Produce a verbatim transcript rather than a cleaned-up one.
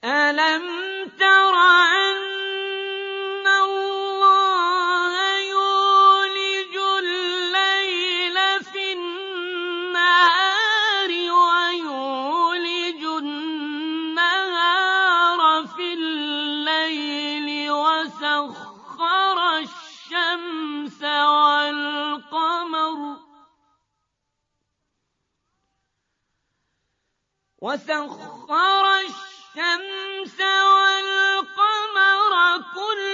أَلَمْ تَرَ أَنَّ اللَّهَ يُولِجُ اللَّيْلَ فِي النَّهَارِ وَيُولِجُ النَّهَارَ فِي اللَّيْلِ وَسَخَّرَ الشَّمْسَ وَالْقَمَرَ وَسَخَّرَ الشَّمْسَ وَالْقَمَرَ كُلٌّ